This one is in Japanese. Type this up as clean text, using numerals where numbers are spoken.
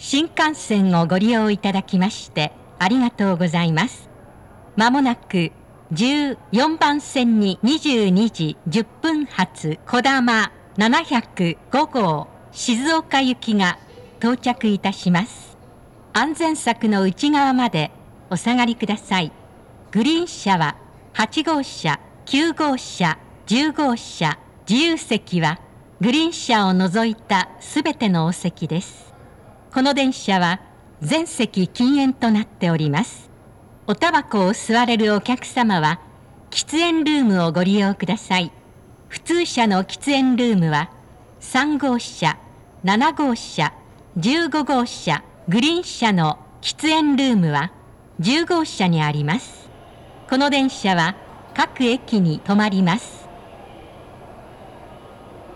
新幹線をご利用いただきましてありがとうございます。まもなく14番線に22時10分発こだま705号静岡行きが到着いたします。安全柵の内側までお下がりください。グリーン車は8号車、9号車、10号車、自由席はグリーン車を除いたすべてのお席です。この電車は全席禁煙となっております。おタバコを吸われるお客様は喫煙ルームをご利用ください。普通車の喫煙ルームは3号車、7号車、15号車、グリーン車の喫煙ルームは10号車にあります。この電車は各駅に止まります。